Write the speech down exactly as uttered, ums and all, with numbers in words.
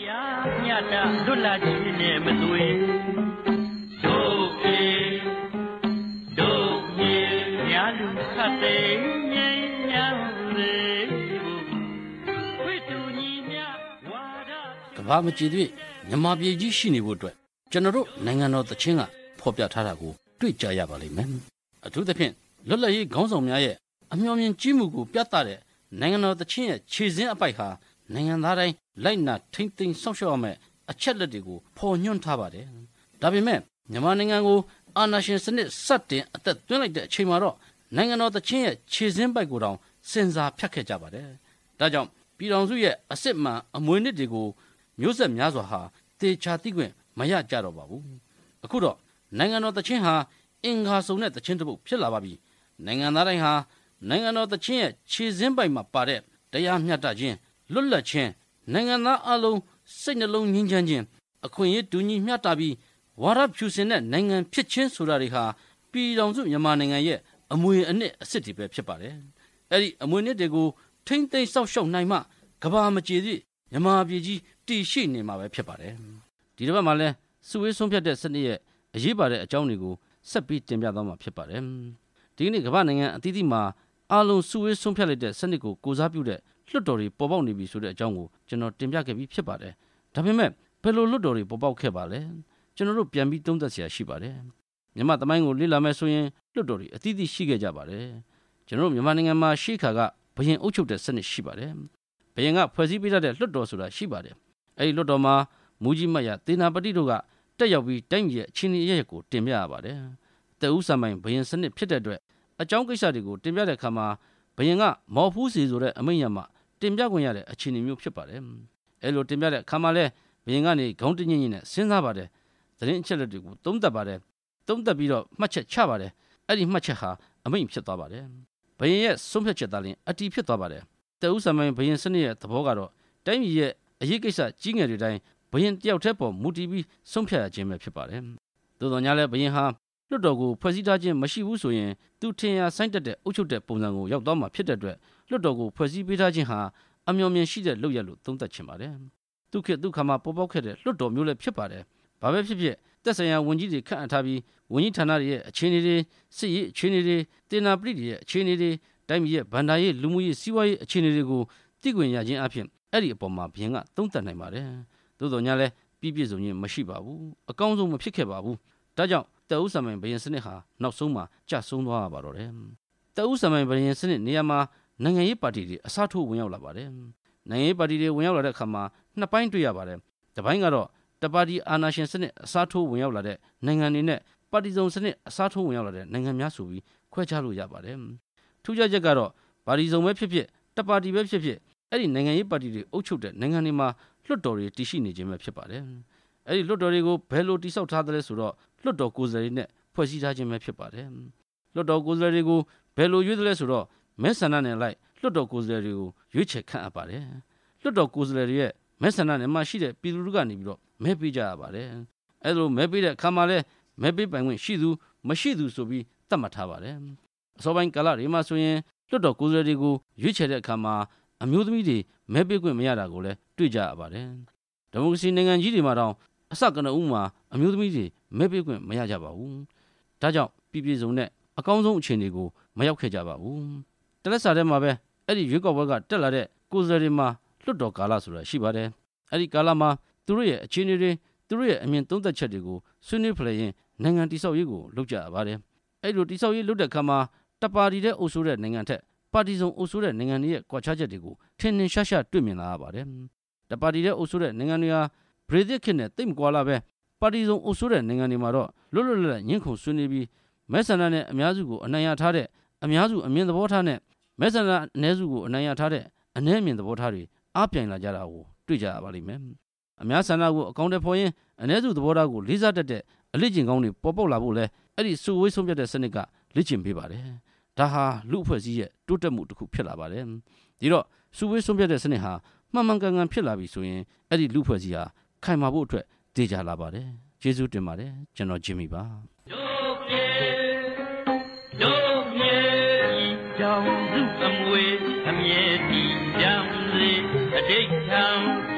ညတာလွတ်လာခြင်းနဲ့မသွေဒုကေဒုမြေညာလူခတ်တဲ့ငြိမ်းချမ်းလေခွေတူညီမြဝါဒကဘာမကြည့်တွေ့မြန်မာပြည်ကြီးရှိနေဖို့အတွက်ကျွန်တော်တို့နိုင်ငံတော်သချင်းကဖော်ပြထားတာကိုတွေ့ကြရပါလိမ့်မယ်အထူးသဖြင့်လွတ်လပ်ရေးခေါင်းဆောင်များရဲ့အမျှော်မြင်ကြီးမှုကိုပြသတဲ့နိုင်ငံတော်သချင်းရဲ့ခြေစင်းအပိုက်ဟာနိုင်ငံသားတိုင်းလိုက်နာထိမ့်သိမ်းစောင့်ရှောက်ရမယ့်အချက်လက်တွေကိုဖော်ညွှန်းထားပါတယ်။ဒါပေမဲ့မြန်မာနိုင်ငံကိုအာဏာရှင်စနစ်စတင်အသက်သွင်းလိုက်တဲ့အချိန်မှာတော့နိုင်ငံတော်သချင်းရဲ့ခြေစင်းပိုက်ကိုတောင်စဉ်းစားဖြတ်ခဲ့ကြပါတယ်။ဒါကြောင့်ပြည်ထောင်စုရဲ့အစစ်မှန်အမွေအနှစ်တွေကိုမျိုးဆက်များစွာဟာတေချာသိခွင့်မရကြတော့ပါဘူး။အခုတော့နိုင်ငံတော်သချင်းဟာအင်္ဂါစုံတဲ့သချင်းတစ်ပုဒ်ဖြစ်လာပါပြီ။နိုင်ငံသားတိုင်းဟာနိုင်ငံတော်သချင်းရဲ့ခြေစင်းပိုက်မှာပါတဲ့တရားမျှတခြင်းလွတ်လပ်ခြင်းနိုင်ငံသားအလုံးစိတ်နှလုံးငြိမ်းချမ်းခြင်းအခွင့်အရေးတူညီမျှတပြီးဝါဒဖြူစင်တဲ့နိုင်ငံဖြစ်ခြင်းဆိုတာတွေဟာပြည်ထောင်စုမြန်မာနိုင်ငံရဲ့အမွေအနှစ်အစစ်တွေပဲဖြစ်ပါတယ်။အဲ့ဒီအမွေအနှစ်တွေကိုထိမ့်သိမ်းစောင့်ရှောက်နိုင်မှကဘာမကြေသည့်မြန်မာပြည်ကြီးတည်ရှိနေမှာပဲဖြစ်ပါတယ်။ဒီတစ်ပတ်မှာလဲစုဝေးဆုံးဖြတ်တဲ့စနစ်ရဲ့အရေးပါတဲ့အကြောင်းတွေကိုဆက်ပြီးတင်ပြသွားမှာဖြစ်ပါတယ်။ဒီကနေ့ကမ္ဘာနိုင်ငံအသီးသီးမှာအားလုံးစုဝေးဆုံးဖြတ်လိုက်တဲ့စနစ်ကိုကိုစားပြုတဲ့လွတ်တော်တွေပေါ်ပေါက်နေပြီဆိုတဲ့အကြောင်းကိုကျွန်တော်တင်ပြခဲ့ပြီးဖြစ်ပါတယ်။ဒါပေမဲ့ဘယ်လိုလွတ်တော်တွေပေါ်ပေါက်ခဲ့ပါလဲ။ကျွန်တော်တို့ပြန်ပြီးသုံးသပ်เสียရှိပါတယ်။မြန်မာသမိုင်းကိုလေ့လာမယ်ဆိုရင်လွတ်တော်တွေအသီးသီးရှိခဲ့ကြပါတယ်။ကျွန်တော်တို့မြန်မာနိုင်ငံမှာရှေးခါကဘုရင်အုပ်ချုပ်တဲ့စနစ်ရှိပါတယ်။ဘုရင်ကဖွဲ့စည်းပေးထားတဲ့လွတ်တော်ဆိုတာရှိပါတယ်။အဲဒီလွတ်တော်မှာမူကြီးမတ်ရသေနာပတိတို့ကတက်ရောက်ပြီးတိုင်းပြည်ရဲ့အခြေအနေအရကိုတင်ပြရပါတယ်။တဦးဆံပိုင်ဘုရင်စနစ်ဖြစ်တဲ့အတွက်အကြောင်းကိစ္စတွေကိုတင်ပြတဲ့အခါမှာဘုရင်ကမော်ဖူးစီဆိုတဲ့အမိန့်ရမှာတင်ပြခွင့်ရတဲ့အခြေအနေမျိုးဖြစ်ပါတယ်။အဲလိုတင်ပြတဲ့အခါမှာလဲဘုရင်ကနေခေါင်းတညင်းညင်းနဲ့စဉ်းစားပါတယ်။သတင်းအချက်လက်တွေကိုသုံးသပ်ပါတယ်။သုံးသပ်ပြီးတော့မှတ်ချက်ချပါတယ်။အဲ့ဒီမှတ်ချက်ဟာအမိန့်ဖြစ်သွားပါတယ်။ဘုရင်ရဲ့ဆုံးဖြတ်ချက်သားလင်အတီးဖြစ်သွားပါတယ်။တဦးဆံမိုင်ဘုရင်စနစ်ရဲ့သဘောကတော့တိုင်းပြည်ရဲ့အရေးကိစ္စကြီးငယ်တွေတိုင်းဘုရင်တယောက်တည်းပေါ်မူတည်ပြီးဆုံးဖြတ်ရခြင်းပဲဖြစ်ပါတယ်။သို့တော်ညာလဲဘုရင်ဟာလွတ်တော်ကိုဖွဲ့စည်းထားခြင်းမရှိဘူးဆိုရင်သူထင်ရဆိုင်တက်တဲ့အုပ်ချုပ်တဲ့ပုံစံကိုရောက်သွားမှာဖြစ်တဲ့အတွက်လွတ်တော်ကိုဖွဲ့စည်းပေးထားခြင်းဟာအမျှော်မြင်ရှိတဲ့လုပ်ရလို့သုံးသပ်ခြင်းပါတယ်။ဒုက္ခဒုက္ခမှာပေါ်ပေါက်ခဲ့တဲ့လွတ်တော်မျိုးလည်းဖြစ်ပါတယ်။ဘာပဲဖြစ်ဖြစ်သက်ဆိုင်ရာဝန်ကြီးတွေခန့်အပ်ထားပြီးဝန်ကြီးဌာနတွေရဲ့အခြေအနေတွေစစ်ရေးအခြေအနေတွေတင်နာပရိတွေရဲ့အခြေအနေတွေတိုင်းပြည်ရဲ့ဗန္ဒာရေးလူမှုရေးစီးပွားရေးအခြေအနေတွေကိုသိခွင့်ရခြင်းအပြင်အဲ့ဒီအပေါ်မှာဘုရင်ကသုံးသပ်နိုင်ပါတယ်။သို့တော်ညာလည်းပြည့်ပြည့်စုံခြင်းမရှိပါဘူး။အကောင်းဆုံးမဖြစ်ခဲ့ပါဘူး။ဒါကြောင့်တဦးဆံမိုင်ဘုရင်စနစ်ဟာနောက်ဆုံးမှာကျဆုံးသွားရပါတော့တယ်။တဦးဆံမိုင်ဘုရင်စနစ်နေရာမှာနိုင်ငံရေးပါတီတွေအစားထိုးဝင်ရောက်လာပါတယ်။နိုင်ငံရေးပါတီတွေဝင်ရောက်လာတဲ့အခါမှာနှစ်ပိုင်းတွေ့ရပါတယ်။တစ်ပိုင်းကတော့တပါတီအာဏာရှင်စနစ်အစားထိုးဝင်ရောက်လာတဲ့နိုင်ငံတွေနဲ့ပါတီစုံစနစ်အစားထိုးဝင်ရောက်လာတဲ့နိုင်ငံများဆိုပြီးခွဲခြားလို့ရပါတယ်။ထူးခြားချက်ကတော့ပါတီစုံပဲဖြစ်ဖြစ်တပါတီပဲဖြစ်ဖြစ်အဲ့ဒီနိုင်ငံရေးပါတီတွေအုပ်ချုပ်တဲ့နိုင်ငံတွေမှာလွှတ်တော်တွေတည်ရှိနေခြင်းပဲဖြစ်ပါတယ်။အဲ့ဒီလွှတ်တော်တွေကိုဘယ်လိုတိစောက်ထားသလဲဆိုတော့လွှတ်တော်ကိုယ်စားလှယ်တွေနဲ့ဖွဲ့စည်းထားခြင်းပဲဖြစ်ပါတယ်။လွှတ်တော်ကိုယ်စားလှယ်တွေကိုဘယ်လိုရွေးသလဲဆိုတော့မဲဆန္ဒနယ်လိုက်လွှတ်တော်ကိုယ်စားလှယ်တွေကိုရွေးချယ်ခန့်အပ်ပါတယ်။လွှတ်တော်ကိုယ်စားလှယ်တွေရဲ့မဲဆန္ဒနယ်မှာရှိတဲ့ပြည်သူတွေကနေပြီးတော့မဲပေးကြရပါတယ်။အဲလိုမဲပေးတဲ့အခါမှာလဲမဲပေးပိုင်ခွင့်ရှိသူမရှိသူဆိုပြီးသတ်မှတ်ထားပါတယ်။အစောပိုင်းကာလတွေမှာဆိုရင်လွှတ်တော်ကိုယ်စားလှယ်တွေကိုရွေးချယ်တဲ့အခါမှာအမျိုးသမီးတွေမဲပေးခွင့်မရတာကိုလည်းတွေ့ကြရပါတယ်။ဒီမိုကရေစီနိုင်ငံကြီးတွေမှာတော့အစကနဦးမှာအမျိုးသမီးတွေမဲပေးခွင့်မရကြပါဘူး။ဒါကြောင့်ပြည်ပြည်စုံနဲ့အကောင်းဆုံးအခြေအနေကိုမရောက်ခဲ့ကြပါဘူး။တလက်စာထဲမှာပဲအဲ့ဒီရွေးကောက်ပွဲကတက်လာတဲ့ကိုယ်စားလှယ်တွေမှာလွတ်တော်ကာလဆိုတာရှိပါတယ်။အဲ့ဒီကာလမှာသူတို့ရဲ့အခြေအနေတွေသူတို့ရဲ့အမြင်သုံးသပ်ချက်တွေကိုဆွေးနွေးဖလှယ်ရင်းနိုင်ငံတိဆောက်ရေးကိုလုပ်ကြရပါတယ်။အဲ့လိုတိဆောက်ရေးလုပ်တဲ့အခါမှာတပါတီတဲ့အုပ်စိုးတဲ့နိုင်ငံထက်ပါတီစုံအုပ်စိုးတဲ့နိုင်ငံတွေရဲ့ကွာခြားချက်တွေကိုထင်ထင်ရှားရှားတွေ့မြင်လာရပါတယ်။တပါတီတဲ့အုပ်စိုးတဲ့နိုင်ငံတွေဟာဗြိတိခေတ်နဲ့တိတ်မကွာလာပဲပါတီစုံအုပ်စိုးတဲ့နိုင်ငံတွေမှာတော့လွတ်လွတ်လပ်လပ်ညှင်းခုန်ဆွေးနွေးပြီးမဲဆန္ဒနဲ့အများစုကိုအနိုင်ရထားတဲ့အများစုအမြင်သဘောထားနဲ့မဲဆန္ဒအနည်းစုကိုအနိုင်ရထားတဲ့အနည်းအမြင်သဘောထားတွေအားပြိုင်လာကြတာကိုတွေ့ကြရပါလိမ့်မယ်။အများဆန္ဒကိုအကောင့်တွေဖော်ရင်းအနည်းစုသဘောထားကိုလေးစားတတ်တဲ့အလေးကျင့်ကောင်းတွေပေါ်ပေါက်လာဖို့လဲအဲ့ဒီစုဝေးဆုံးဖြတ်တဲ့စနစ်ကလေ့ကျင့်ပေးပါတယ်။ဒါဟာလူအဖွဲ့အစည်းရဲ့တိုးတက်မှုတစ်ခုဖြစ်လာပါတယ်။ဒီတော့စုဝေးဆုံးဖြတ်တဲ့စနစ်ဟာမှန်မှန်ကန်ကန်ဖြစ်လာပြီဆိုရင်အဲ့ဒီလူအဖွဲ့အစည်းဟာခိုင်မာဖို့အတွက်တည်ကြလာပါတယ်။ကျေးဇူးတင်ပါတယ်။ကျွန်တော်ဂျင်မီပါ။ဒုပြေဒုမြေကြောင့်သူအမွေအမြဲတည်ကြံလေအတိတ်ထံ